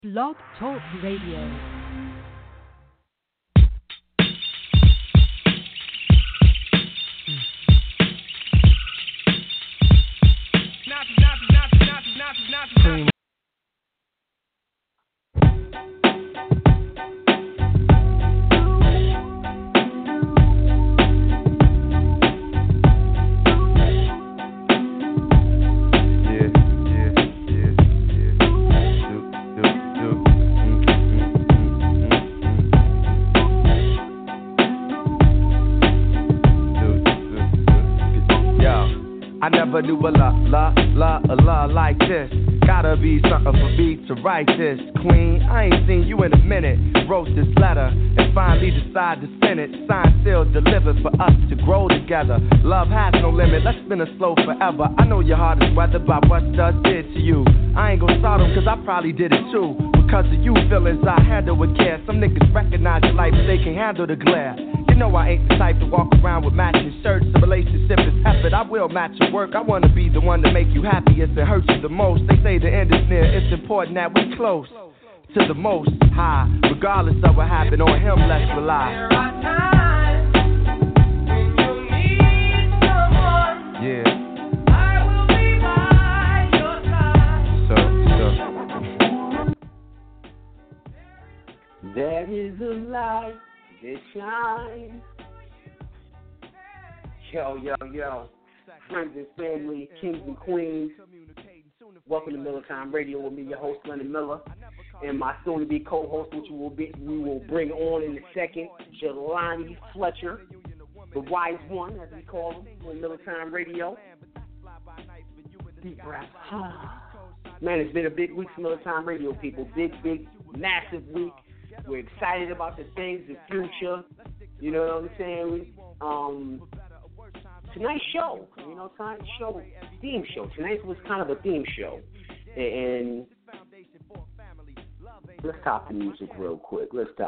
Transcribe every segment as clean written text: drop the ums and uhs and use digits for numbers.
Blog Talk Radio. Never knew a la like this. Gotta be something for me to write this. Queen, I ain't seen you in a minute. Wrote this letter and finally decided to send it. Signed, sealed, delivered for us to grow together. Love has no limit, let's spin it slow forever. I know your heart is weathered by what does did to you. I ain't gonna start them cause I probably did it too. Because of you feelings I handle with care. Some niggas recognize your life but they can handle the glare. You know I ain't the type to walk around with matching shirts. The relationship is effort, I will match your work. I wanna be the one to make you happiest and hurt you the most. They say the end is near, it's important that we close to the most high. Regardless of what happened on him, let's rely. There are times when you need someone. Yeah. I will be by your side. There is a light that shines. Yo. Friends and family, kings and queens. Welcome to Miller Time Radio with me, your host, Leonard Miller, and my soon-to-be co-host, which we will bring on in a second, Jelani Fletcher, the wise one, as we call him, on Miller Time Radio. Deep breath. Man, it's been a big week for Miller Time Radio, people. Big, massive week. We're excited about the things, the future. You know what I'm saying? Tonight's show, theme show. Tonight was kind of a theme show. And let's stop the music real quick.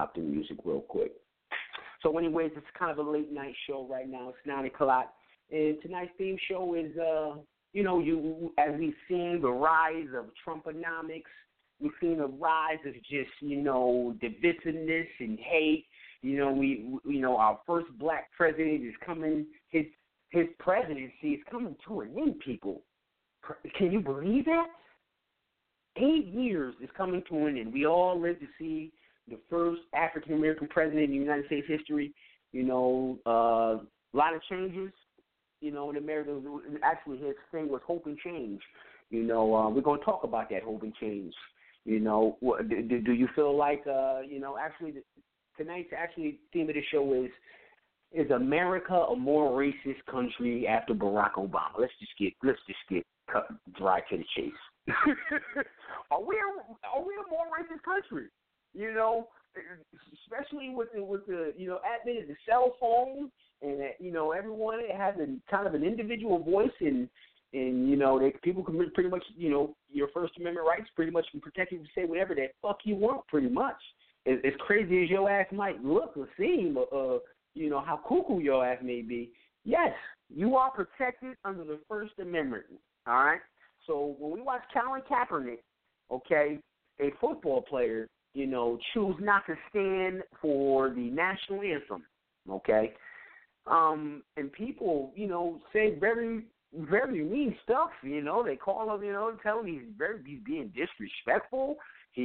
So anyways, it's kind of a late night show right now. It's 9 o'clock. And tonight's theme show is, as we've seen the rise of Trumponomics, we've seen the rise of just, divisiveness and hate. Our first black president is coming, his presidency is coming to an end, people. Can you believe that? 8 years is coming to an end. We all lived to see the first African-American president in the United States history. A lot of changes, in America. Actually, his thing was hope and change. We're going to talk about that hope and change. Do you feel like, tonight's theme of the show is America a more racist country after Barack Obama? Let's just get cut dry to the chase. Are we a more racist country? Especially with the advent of the cell phone and everyone has a kind of an individual voice and people can pretty much your First Amendment rights pretty much can protect you to say whatever the fuck you want pretty much. As crazy as your ass might look or seem, how cuckoo your ass may be, yes, you are protected under the First Amendment, all right? So when we watch Colin Kaepernick, okay, a football player, choose not to stand for the national anthem, okay, and people, say very, very mean stuff, they call him, tell him he's being disrespectful,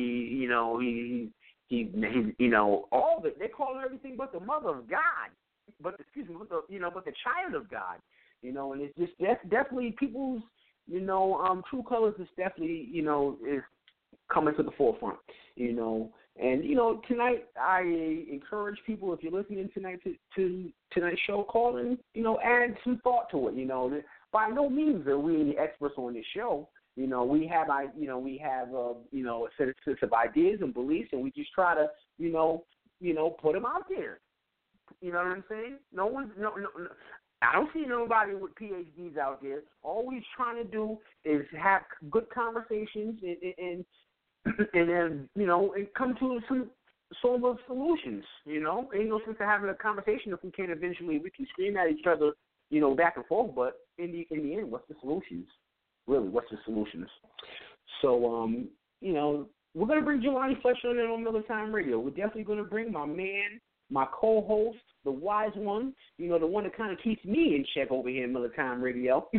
all the they call him everything but the mother of God, but the child of God, and it's just that's definitely people's, true colors is definitely, is coming to the forefront, and tonight I encourage people, if you're listening tonight to tonight's show, call and add some thought to it. By no means are we any experts on this show. We have a set of ideas and beliefs, and we just try to, put them out there. You know what I'm saying? No. I don't see nobody with PhDs out there. All we're trying to do is have good conversations and then, and come to some sort of solutions. Ain't no sense of having a conversation if we can't eventually we can scream at each other, back and forth. But in the end, what's the solutions? Really, what's the solutions? So, we're going to bring Jelani Fletcher on Miller Time Radio. We're definitely going to bring my man, my co-host, the wise one, the one that kind of keeps me in check over here in Miller Time Radio.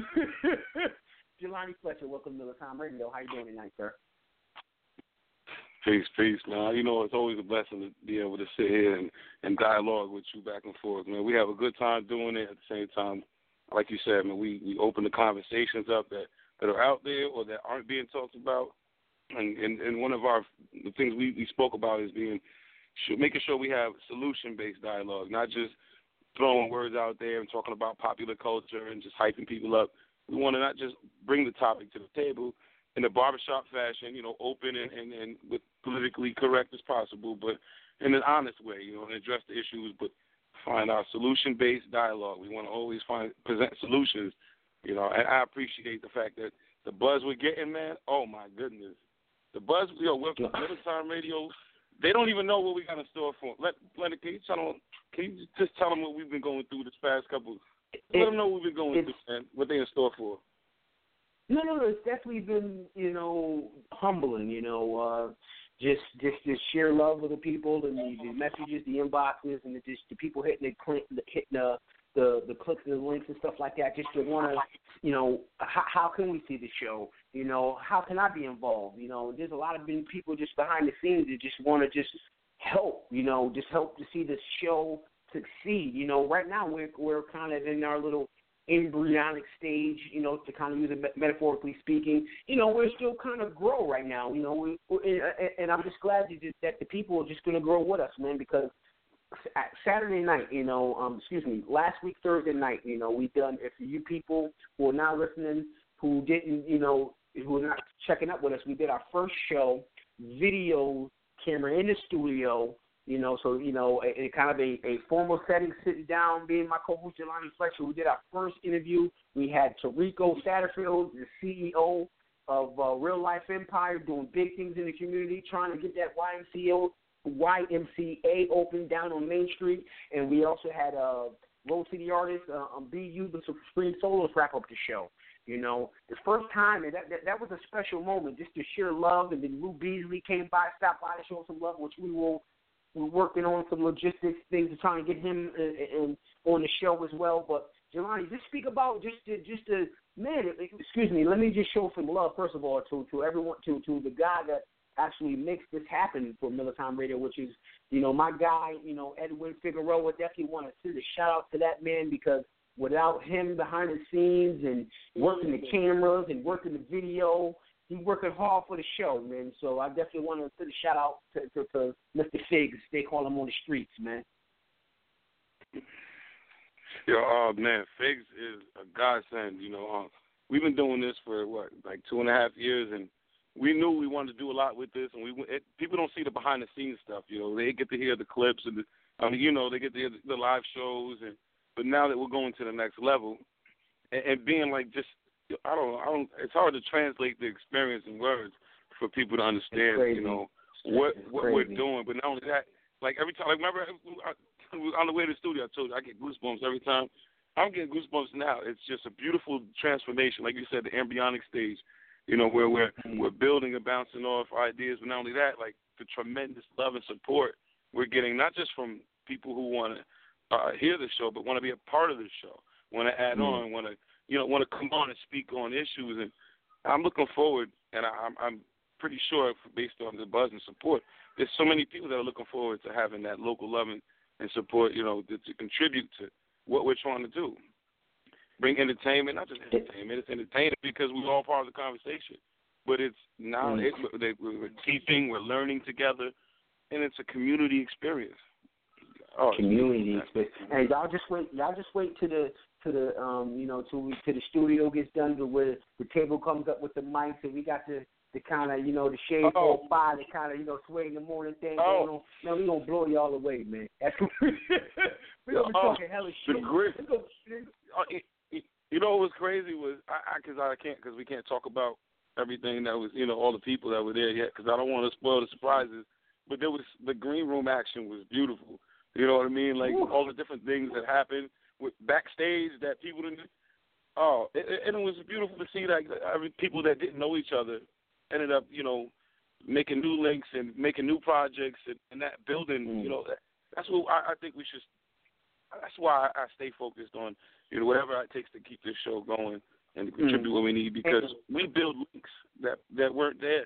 Jelani Fletcher, welcome to Miller Time Radio. How you doing tonight, sir? Peace, man. It's always a blessing to be able to sit here and dialogue with you back and forth, man. We have a good time doing it. At the same time, like you said, man, we open the conversations up that are out there or that aren't being talked about. And one of the things we spoke about is making sure we have solution-based dialogue, not just throwing words out there and talking about popular culture and just hyping people up. We want to not just bring the topic to the table in a barbershop fashion, open and with politically correct as possible, but in an honest way, and address the issues, but find our solution-based dialogue. We want to always present solutions, and I appreciate the fact that the buzz we're getting, man, oh my goodness. The buzz, Middle Time Radio, they don't even know what we got in store for them. Leonard, can you just tell them what we've been going through this past couple? Let them know what we've been going through, man, what they're in store for. No, it's definitely been, humbling, just the sheer love of the people and the messages, the inboxes, and the people hitting the clicks and the links and stuff like that, just to want to, how can we see the show? How can I be involved? There's a lot of people just behind the scenes that just want to just help, just help to see the show succeed. Right now we're kind of in our little embryonic stage, to kind of use it metaphorically speaking. We're still kind of grow right now, and I'm just glad that the people are just going to grow with us, man, because Saturday night, last week, Thursday night, we done, if you people who are now listening, who didn't, who are not checking up with us, we did our first show, video camera in the studio, so, in kind of a formal setting, sitting down, being my co-host, Jelani Fletcher. We did our first interview. We had Tarico Satterfield, the CEO of Real Life Empire, doing big things in the community, trying to get that YMCA open down on Main Street. And we also had Road City artist, BU, the Supreme Solos, wrap up the show. The first time, and that was a special moment, just to share love. And then Lou Beasley came by, stopped by to show some love, which we're working on some logistics things to try and get him on the show as well. But Jelani, just speak about let me just show some love first of all to everyone, to the guy that actually makes this happen for Miller Time Radio, which is my guy, Edwin Figueroa. Definitely want to send a shout out to that man, because without him behind the scenes and working the cameras and working the video, he's working hard for the show, man. So I definitely want to send a shout out to Mr. Figs. They call him on the streets, man. Man, Figs is a godsend. We've been doing this for like 2.5 years, and we knew we wanted to do a lot with this. And people don't see the behind the scenes stuff. They get to hear the clips and they get to hear the live shows. But now that we're going to the next level, and being like just. I don't. It's hard to translate the experience in words for people to understand, what we're doing. But not only that, like every time, remember on the way to the studio, I told you I get goosebumps every time. I'm getting goosebumps now. It's just a beautiful transformation, like you said, the embryonic stage, where we're building and bouncing off ideas. But not only that, like the tremendous love and support we're getting, not just from people who want to hear the show, but want to be a part of the show, want to add on, want to come on and speak on issues. And I'm looking forward, and I'm pretty sure, based on the buzz and support, there's so many people that are looking forward to having that local love and support, to contribute to what we're trying to do. Bring entertainment, not just entertainment, it's entertainment because we're all part of the conversation. But it's now, we're teaching, we're learning together, and it's a community experience. Community experience. And y'all just wait to the the studio gets done, to where the table comes up with the mics, and we got the kind of, the shade 4-5, the kind of, sway in the morning thing going on. Man, we gonna blow y'all away, man. That's we gonna be talking hella shit. What was crazy was because we can't talk about everything that was, all the people that were there yet, because I don't want to spoil the surprises. But the green room action was beautiful. You know what I mean? Like all the different things that happened with backstage that people didn't. And it was beautiful to see that people that didn't know each other ended up, making new links and making new projects and that building. You know, that's what I think we should. That's why I stay focused on whatever it takes to keep this show going and to contribute what we need, because we build links that weren't there.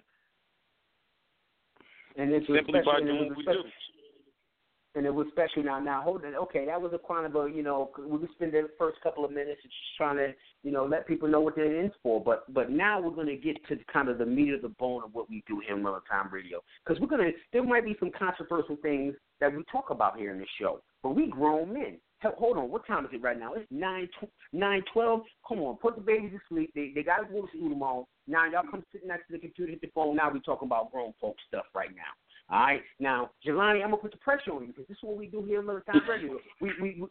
And it's simply by doing what we do. And it was special. Now, hold it. Okay, that was a kind of a, we could spend the first couple of minutes just trying to, let people know what they're in for. But now we're going to get to kind of the meat of the bone of what we do here in Miller Time Radio. Because there might be some controversial things that we talk about here in the show. But we grown men. Hell, hold on, what time is it right now? It's 9:12. Come on, put the babies to sleep. They got to go to school tomorrow. Now y'all come sit next to the computer, hit the phone. Now we talking about grown folk stuff right now. All right, now, Jelani, I'm gonna put the pressure on you because this is what we do here in Miller Time Radio. We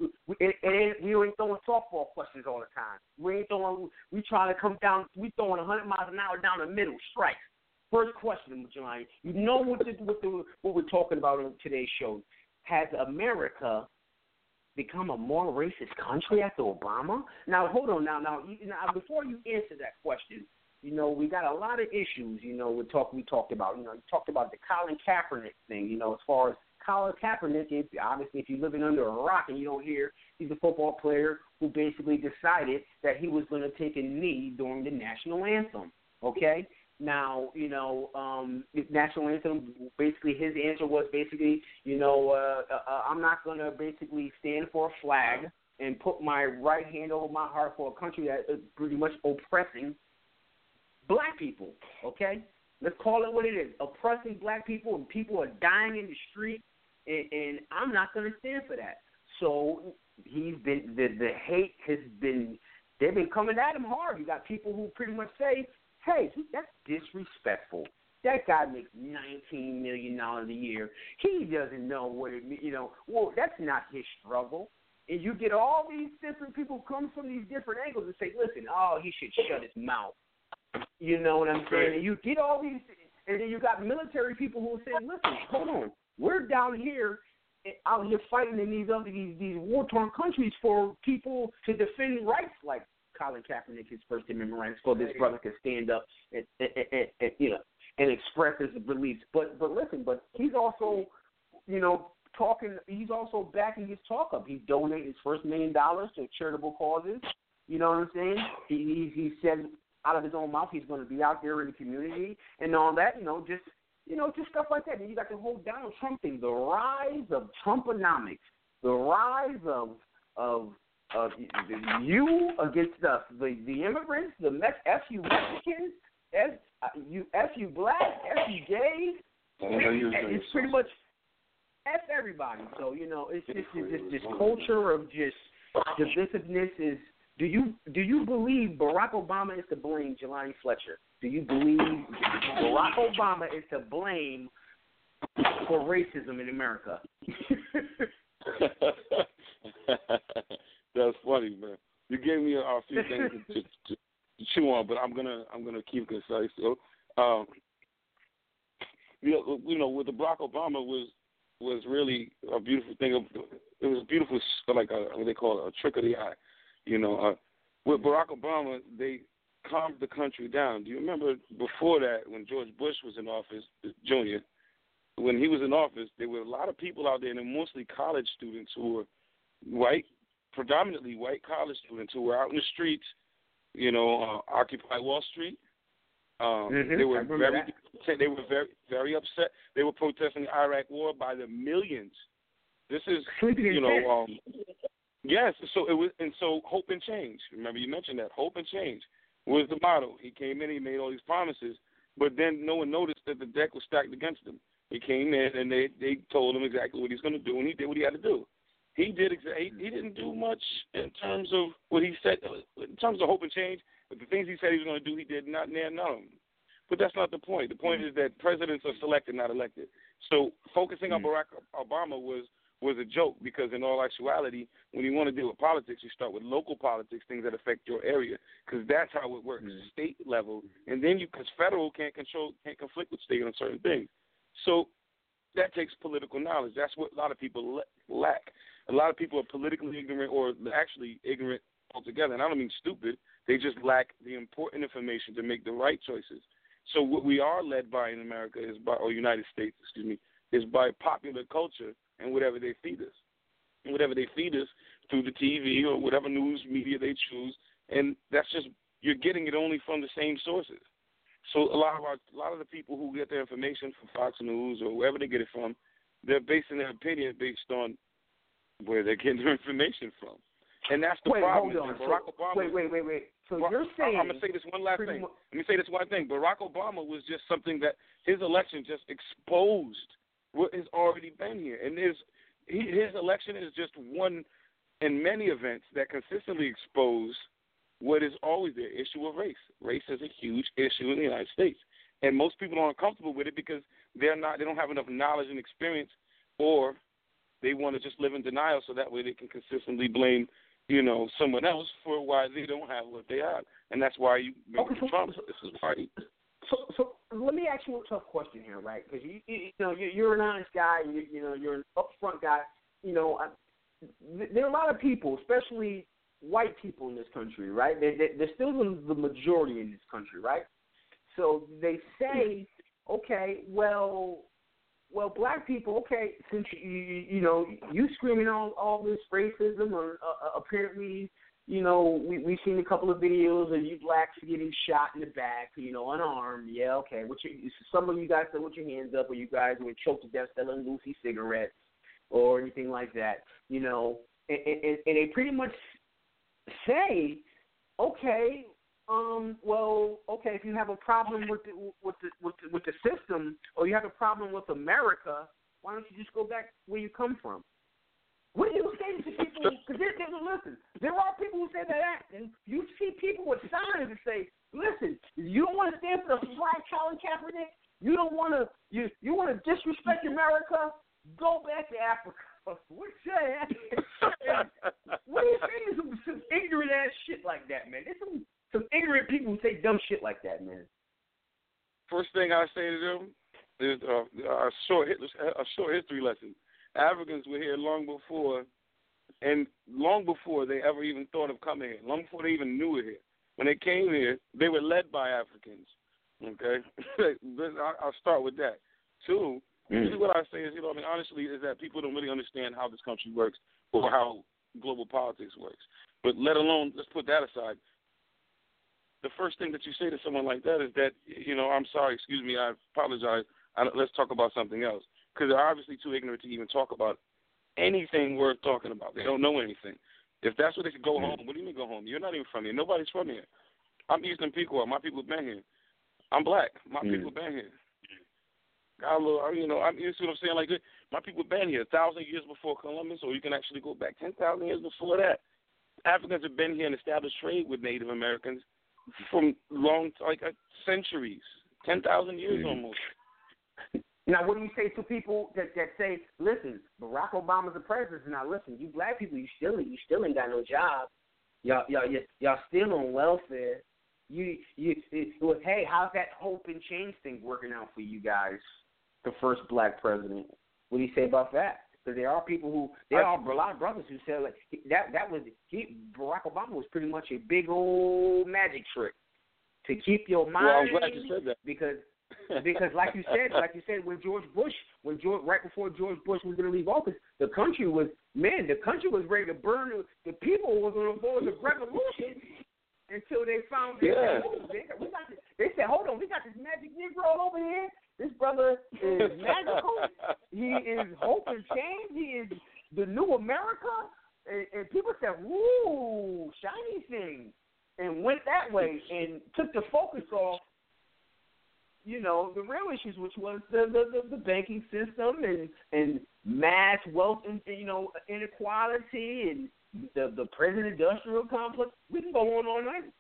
ain't throwing softball questions all the time. We try to come down. We throwing 100 miles an hour down the middle, strikes. First question, Jelani. You know what we're talking about on today's show? Has America become a more racist country after Obama? Now, hold on. Now, before you answer that question. We got a lot of issues, we talked about. You talked about the Colin Kaepernick thing, as far as Colin Kaepernick, obviously if you're living under a rock and you don't hear, he's a football player who basically decided that he was going to take a knee during the national anthem, okay? Now, the national anthem, basically his answer was basically, I'm not going to basically stand for a flag and put my right hand over my heart for a country that is pretty much oppressing black people, okay? Let's call it what it is. Oppressing black people, and people are dying in the street, and I'm not going to stand for that. So the hate has been, they've been coming at him hard. You got people who pretty much say, hey, that's disrespectful. That guy makes $19 million a year. He doesn't know what it means. Well, that's not his struggle. And you get all these different people come from these different angles and say, listen, he should shut his mouth. You know what I'm saying? And you get all these, and then you got military people who are saying, listen, hold on, we're down here, out here fighting in these war-torn countries for people to defend rights like Colin Kaepernick, his First Amendment rights, so this brother can stand up and express his beliefs. But listen, he's also, talking, he's also backing his talk up. He's donated his first $1 million to charitable causes. You know what I'm saying? He said out of his own mouth he's going to be out there in the community and all that, just stuff like that. And you got the whole Donald Trump thing, the rise of Trumponomics, the rise of you against us, the immigrants, F you Mexicans, F you black, F you gays. It's pretty much F everybody. So, it's just this culture of just divisiveness is. Do you believe Barack Obama is to blame, Jelani Fletcher? Do you believe Barack Obama is to blame for racism in America? That's funny, man. You gave me a few things to chew on, but I'm gonna keep concise. So, with the Barack Obama was really a beautiful thing. It was a beautiful, like what they call it, a trick of the eye. With Barack Obama, they calmed the country down. Do you remember before that, when George Bush was in office, Jr., when he was in office, there were a lot of people out there, and mostly college students who were white, predominantly white college students who were out in the streets, Occupy Wall Street. They were very, very upset. They were protesting the Iraq War by the millions. This is, yes, so it was, and so hope and change. Remember, you mentioned that hope and change was the motto. He came in, he made all these promises, but then no one noticed that the deck was stacked against him. He came in, and they told him exactly what he's going to do, and he did what he had to do. He didn't do much in terms of what he said, in terms of hope and change. But the things he said he was going to do, he did not none of them. But that's not the point. The point is that presidents are selected, not elected. So focusing on Barack Obama was a joke, because in all actuality, when you want to deal with politics, you start with local politics, things that affect your area, because that's how it works, state level, and then because federal can't conflict with state on certain things. So that takes political knowledge. That's what a lot of people lack. A lot of people are politically ignorant, or actually ignorant altogether, and I don't mean stupid. They just lack the important information to make the right choices. So what we are led by in America is by, or United States, excuse me, is by popular culture and whatever they feed us. And whatever they feed us through the TV or whatever news media they choose, and that's just, you're getting it only from the same sources. So a lot of the people who get their information from Fox News or wherever they get it from, they're basing their opinion based on where they're getting their information from. And that's the problem. Hold on. Barack Obama, Wait. So you're saying... I'm going to say this one last thing. Let me say this one thing. Barack Obama was just something that his election just exposed what has already been here. And his election is just one in many events that consistently expose what is always the issue of race. Race is a huge issue in the United States. And most people aren't comfortable with it because they don't have enough knowledge and experience, or they want to just live in denial so that way they can consistently blame, someone else for why they don't have what they have. And that's why you Trump. This is why. So let me ask you a tough question here, right? Because you're an honest guy, you're an upfront guy. There are a lot of people, especially white people in this country, right? They're still the majority in this country, right? So they say, okay, well, black people, okay, since you screaming all this racism, or apparently, we've seen a couple of videos of you blacks getting shot in the back, unarmed. Yeah, okay. Some of you guys said with your hands up, or you guys were choked to death selling Lucy cigarettes or anything like that, and they pretty much say, okay, if you have a problem with the system, or you have a problem with America, why don't you just go back where you come from? What do you say to people? Because listen, there are people who say that, and you see people with signs that say, listen, you don't want to stand for the flag, Colin Kaepernick. You don't want to. You want to disrespect America. Go back to Africa. What do you say to some ignorant ass shit like that, man? There's some ignorant people who say dumb shit like that, man. First thing I say to them is a short history lesson. Africans were here long before they ever even thought of coming here, long before they even knew it here. When they came here, they were led by Africans. Okay? I'll start with that. Two, usually what I say is, honestly, is that people don't really understand how this country works or how global politics works. But let alone, let's put that aside. The first thing that you say to someone like that is that, I'm sorry, excuse me, I apologize, let's talk about something else. Because they're obviously too ignorant to even talk about anything worth talking about. They don't know anything. If that's what they could go home, what do you mean go home? You're not even from here. Nobody's from here. I'm Eastern Pequot. My people have been here. I'm black. My people have been here. You see what I'm saying? Like, my people have been here 1,000 years before Columbus, or you can actually go back 10,000 years before that. Africans have been here and established trade with Native Americans from centuries, 10,000 years almost. Now, what do you say to people that say, listen, Barack Obama's the president? Now, listen, you black people, you still ain't got no job. Y'all still on welfare. Hey, how's that hope and change thing working out for you guys? The first black president. What do you say about that? Because there are a lot of brothers who say Barack Obama was pretty much a big old magic trick to keep your mind. Well, I'm glad you said that because like you said, when right before George Bush was going to leave office, the country was ready to burn. The people was on the board of revolution until they found they said, hold on, we got this magic Negro over here. This brother is magical. He is hope and change. He is the new America. And people said, woo, shiny thing, and went that way and took the focus off, the real issues, which was the banking system and mass wealth and inequality and the prison industrial complex. We can go on all night.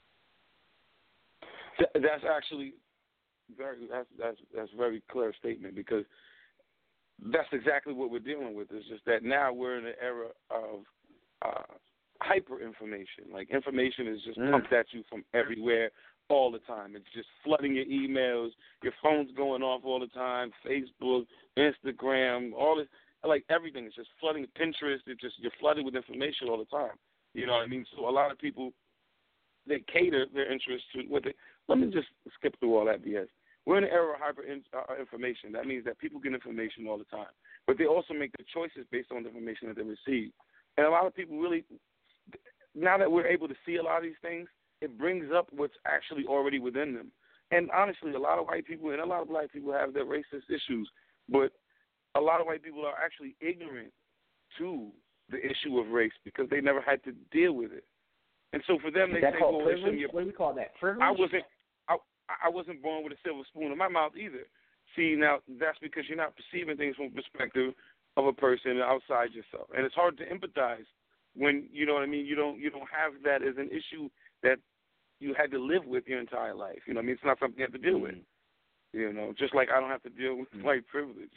That's actually that's very clear statement, because that's exactly what we're dealing with. It's just that now we're in an era of hyper information. Like, information is just pumped at you from everywhere all the time. It's just flooding your emails. Your phone's going off all the time. Facebook, Instagram, all this. Like, everything is just flooding. Pinterest, you're flooded with information all the time. You know what I mean? So a lot of people, they cater their interest to let me just skip through all that BS. We're in an era of information. That means that people get information all the time, but they also make the choices based on the information that they receive. And a lot of people really, now that we're able to see a lot of these things, it brings up what's actually already within them. And honestly, a lot of white people and a lot of black people have their racist issues, but a lot of white people are actually ignorant to the issue of race because they never had to deal with it. And so for them, they say, "Well, what do we call that? Privilege?" I wasn't born with a silver spoon in my mouth either. See, now that's because you're not perceiving things from the perspective of a person outside yourself, and it's hard to empathize when you know what I mean. You don't have that as an issue that you had to live with your entire life. You know what I mean? It's not something you have to deal with. You know, just like I don't have to deal with white privilege.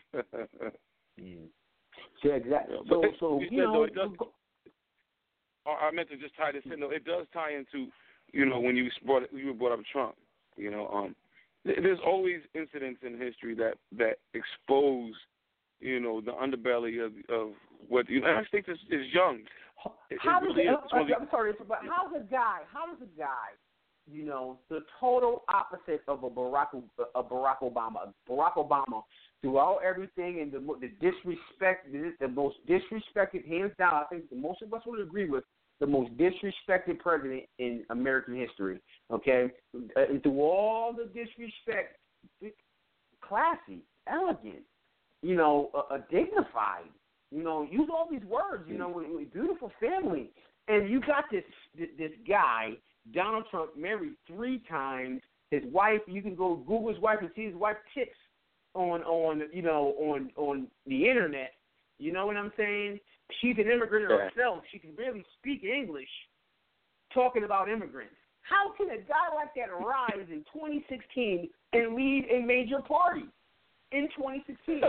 Yeah, exactly. Yeah, so you know, I meant to just tie this in. Though it does tie into, you know, when you were brought up Trump. You know, there's always incidents in history that expose, you know, the underbelly of what the United States is young. I'm sorry, but how does a guy, you know, the total opposite of a Barack Obama. Barack Obama, throughout everything and the disrespect, the most disrespected, hands down, I think the most of us would agree with, the most disrespected president in American history, okay? And through all the disrespect, classy, elegant, you know, dignified, you know, use all these words, you know, with beautiful family. And you got this guy, Donald Trump, married 3 times. His wife, you can go Google his wife and see his wife tits on the internet. You know what I'm saying? She's an immigrant herself. She can barely speak English, talking about immigrants. How can a guy like that rise in 2016 and lead a major party in 2016?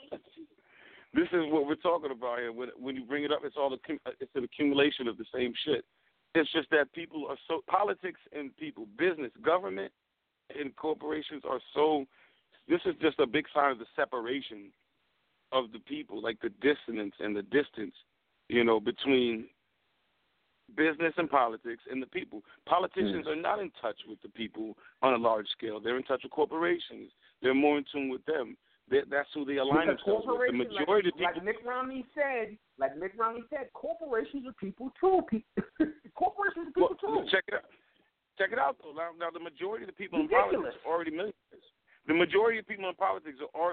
This is what we're talking about here. When you bring it up, it's an accumulation of the same shit. It's just that people are so, politics and people, business, government, and corporations are so, this is just a big sign of the separation of the people, like the dissonance and the distance, you know, between business and politics and the people. Politicians are not in touch with the people on a large scale. They're in touch with corporations. They're more in tune with them. That's who they align themselves with. The majority of people, like Mitt Romney said, corporations are people too. Corporations are people too. Check it out though. Now the majority of the people in politics are already millionaires. The majority of people in politics are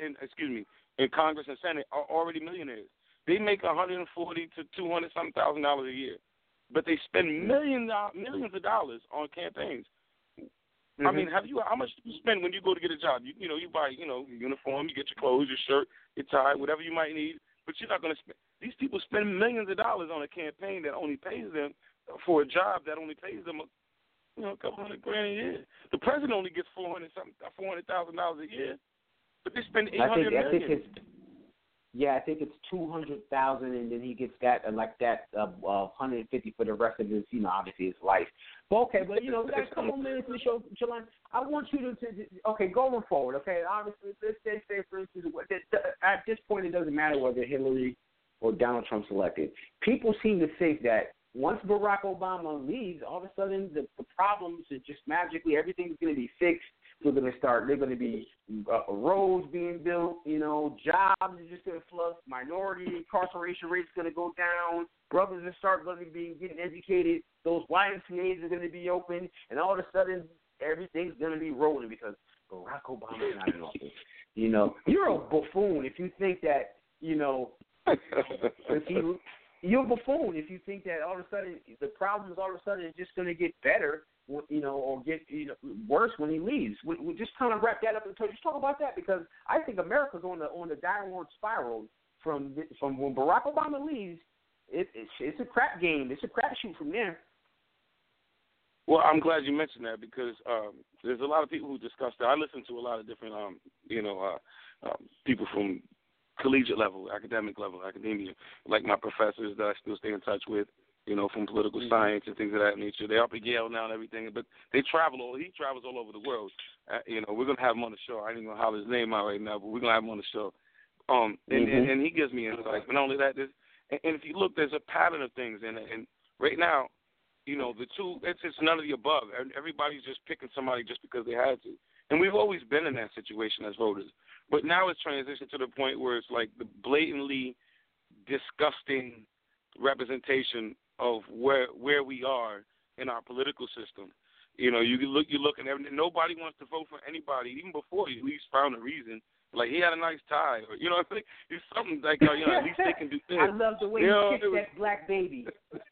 in Congress and Senate are already millionaires. They make $140,000 to $200,000 a year, but they spend millions of dollars on campaigns. I mean, how much do you spend when you go to get a job? You buy, your uniform, you get your clothes, your shirt, your tie, whatever you might need, but you're not going to spend. These people spend millions of dollars on a campaign that only pays them for a job that only pays them a couple $100,000 a year. The president only gets $400,000 a year, but they spend $800 million. I think it's $200,000, and then he gets that $150 for the rest of his, obviously his life. But we got a couple minutes in the show, Jelani. I want you to going forward. Okay, obviously, let's say for instance, at this point, it doesn't matter whether Hillary or Donald Trump's elected. People seem to think that once Barack Obama leaves, all of a sudden the problems are just magically everything's going to be fixed. They're going to be roads being built, jobs are just going to flood, minority incarceration rates going to go down, brothers are going to be getting educated, those YMCAs are going to be open, and all of a sudden everything's going to be rolling because Barack Obama's not in office. You're a buffoon if you think that, you're a buffoon if you think that all of a sudden the problems all of a sudden is just going to get better, or get worse when he leaves. We just kind of wrap that up and just talk about that because I think America's on the downward spiral from when Barack Obama leaves. It's a crap game. It's a crapshoot from there. Well, I'm glad you mentioned that because there's a lot of people who discuss that. I listen to a lot of different people from collegiate level, academic level, academia, like my professors that I still stay in touch with. From political science and things of that nature. They're up at Yale now and everything, but he travels all over the world. We're going to have him on the show. I ain't going to holler his name out right now, but we're going to have him on the show. And he gives me insight. But not only that, and if you look, there's a pattern of things. And right now, You know, the two, it's none of the above. Everybody's just picking somebody just because they had to. And we've always been in that situation as voters. But now it's transitioned to the point where it's like the blatantly disgusting representation of where we are in our political system. You know, you look at everything. Nobody wants to vote for anybody, even before you at least found a reason. Like, he had a nice tie, or, you know what I mean? It's something like, at least they can do this. I love the way you kicked that black baby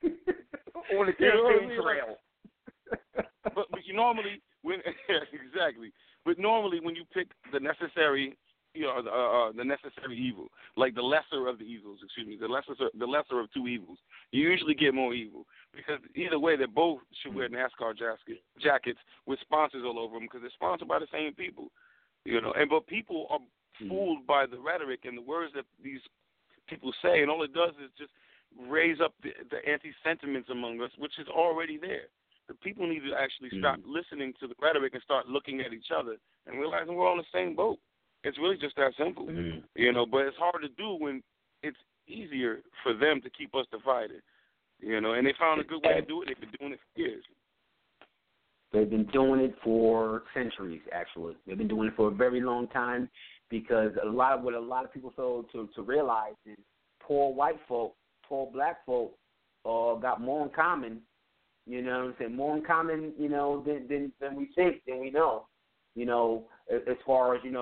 on the campaign trail. But you normally, exactly. But normally when you pick the necessary, the necessary evil, like the lesser of the evils, the lesser of two evils, you usually get more evil. Because either way, they both should wear NASCAR jackets with sponsors all over them because they're sponsored by the same people. You know, but people are fooled by the rhetoric and the words that these people say, and all it does is just raise up the anti-sentiments among us, which is already there. The people need to actually stop listening to the rhetoric and start looking at each other and realizing we're all in the same boat. It's really just that simple, you know, but it's hard to do when it's easier for them to keep us divided, you know, and they found a good way to do it. They've been doing it for years. They've been doing it for centuries, actually. They've been doing it for a very long time because what a lot of people fail to realize is poor white folk, poor black folk got more in common, you know what I'm saying, more in common, you know, than we think, than we know. You know, as far as, we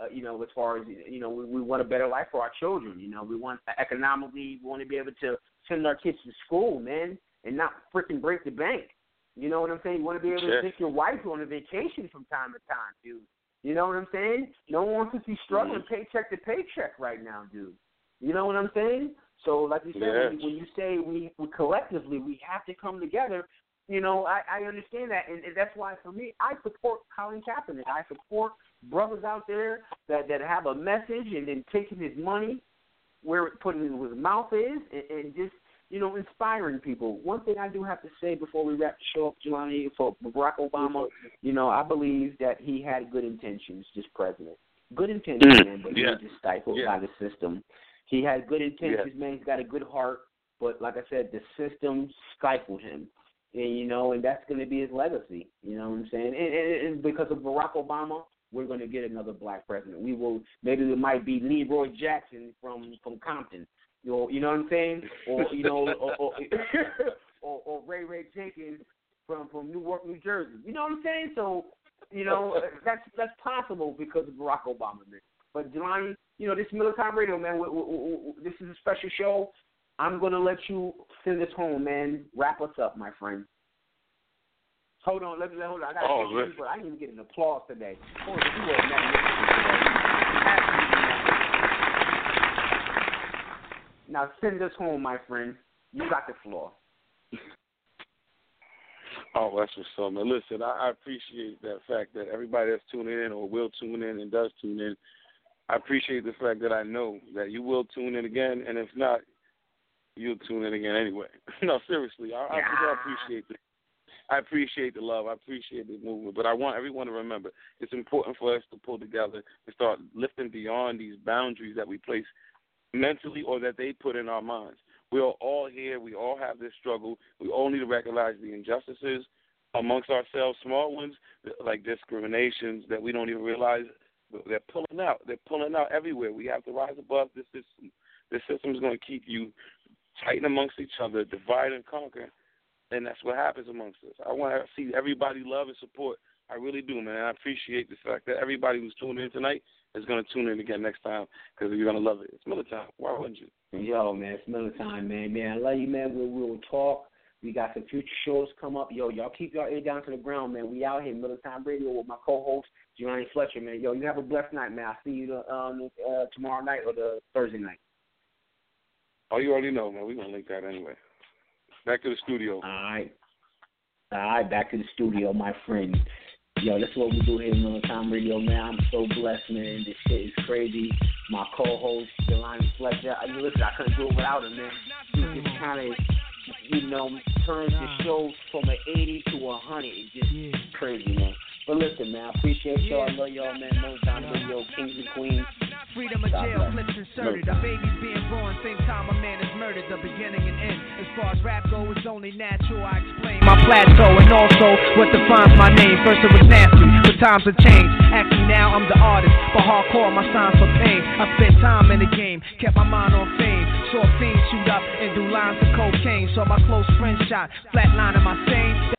want a better life for our children. You know, we want economically, we want to be able to send our kids to school, man, and not freaking break the bank. You know what I'm saying? You want to be able to take your wife on a vacation from time to time, dude. You know what I'm saying? No one wants to be struggling paycheck to paycheck right now, dude. You know what I'm saying? So, like you said, when you say we collectively, we have to come together, you know, I understand that. And that's why, for me, I support Colin Kaepernick. I support brothers out there that have a message and then taking his money where putting his mouth is and just, you know, inspiring people. One thing I do have to say before we wrap the show up, Jelani, for Barack Obama, you know, I believe that he had good intentions, just president. Good intentions, man, but he was just stifled by the system. He had good intentions, man. He's got a good heart, but like I said, the system stifled him. And, you know, and that's going to be his legacy. You know what I'm saying? And because of Barack Obama, we're going to get another black president. Maybe it might be Leroy Jackson from Compton. You know what I'm saying? Or, you know, or Ray Jenkins from Newark, New Jersey. You know what I'm saying? So, you know, that's possible because of Barack Obama, man. But, Jelani, you know, this is Military Radio, man. This is a special show. I'm going to let you send us home, man. Wrap us up, my friend. Hold on. Hold on. I got to say, I didn't even get an applause today. Hold on. You were magnificent today. Now, send us home, my friend. You got the floor. Oh, that's what's up, man. Listen, I appreciate that fact that everybody that's tuning in or will tune in and does tune in, I appreciate the fact that I know that you will tune in again, and if not, you'll tune in again anyway. No, seriously, I appreciate it. I appreciate the love. I appreciate the movement. But I want everyone to remember it's important for us to pull together and start lifting beyond these boundaries that we place mentally or that they put in our minds. We are all here. We all have this struggle. We all need to recognize the injustices amongst ourselves, small ones like discriminations that we don't even realize. They're pulling out. They're pulling out everywhere. We have to rise above this system. This system is going to keep you tighten amongst each other, divide and conquer, and that's what happens amongst us. I want to see everybody love and support. I really do, man. I appreciate the fact that everybody who's tuning in tonight is going to tune in again next time because you're going to love it. It's Miller Time. Why wouldn't you? Yo, man, it's Miller Time, man. Man, I love you, man. We'll talk. We got some future shows come up. Yo, y'all keep your ear down to the ground, man. We out here, Miller Time Radio, with my co-host, Jelani Fletcher, man. Yo, you have a blessed night, man. I'll see you tomorrow night or the Thursday night. Oh, you already know, man. We're going to link that anyway. Back to the studio. All right, back to the studio, my friend. Yo, that's what we do here in Miller Time Radio, man. I'm so blessed, man. This shit is crazy. My co-host, Jelani Fletcher. Listen, I couldn't do it without him, man. He just kind of, you know, turns the show from an 80 to 100. It's just crazy, man. But listen, man, I appreciate y'all. I love y'all, man. Miller Time Radio, kings and queens. Freedom of jail, clips inserted. A baby's being born, same time a man is murdered. The beginning and end. As far as rap goes, it's only natural. I explain my plateau and also what defines my name. First it was nasty, but times have changed. Actually now I'm the artist, but hardcore my signs for pain. I spent time in the game, kept my mind on fame. Saw fiends shoot up and do lines of cocaine. Saw my close friend shot, flatline in my sane.